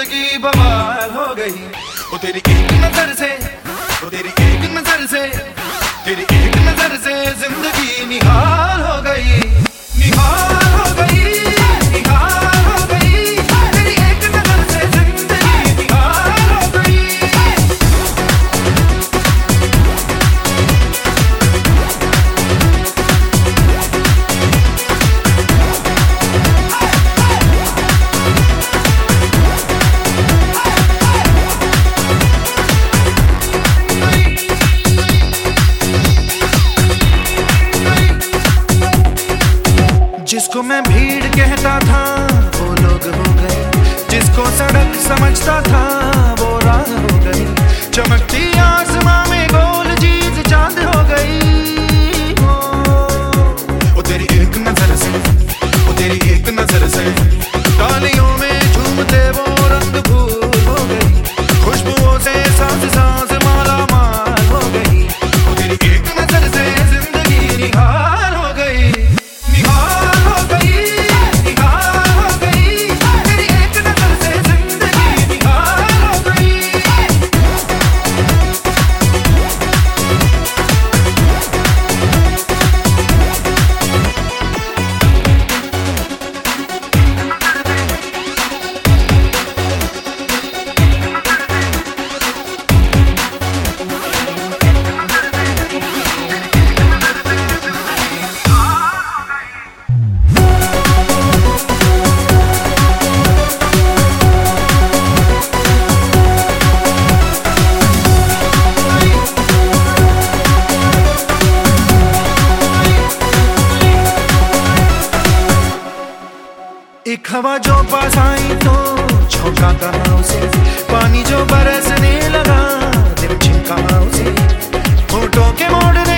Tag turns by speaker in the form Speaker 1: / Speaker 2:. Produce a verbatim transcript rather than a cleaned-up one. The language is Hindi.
Speaker 1: जिंदगी बवाल हो गई। वो तेरी एक नजर से, वो तेरी एक नजर से, तेरी एक नजर से जिंदगी निहाल हो गई, निहाल हो गई, निहाल हो गई। तेरी एक नजर से जिंदगी निहाल हो गई। जिसको मैं भीड़ कहता था वो लोग हो गए, जिसको सड़क समझता था वो राह हो गई। चमकती आसमां में गोल चीज चांद हो गई। ओ, वो तेरी एक नजर से, वो तेरी एक नजर से तालियों में झूमते वो रंग फूल हो गई। खुशबुओं से सांस सांस माला माल हो गई। वो तेरी एक नजर से जिंदगी निहाल हो गई, निहाल हो गई, निहाल हो गई। तेरी एक नजर से जिंदगी निहाल हो गई। एक हवा जो पास आई तो झोंका कहाँ उसे, पानी जो बरसने लगा दिल छिपका उसे, होठों के मोड़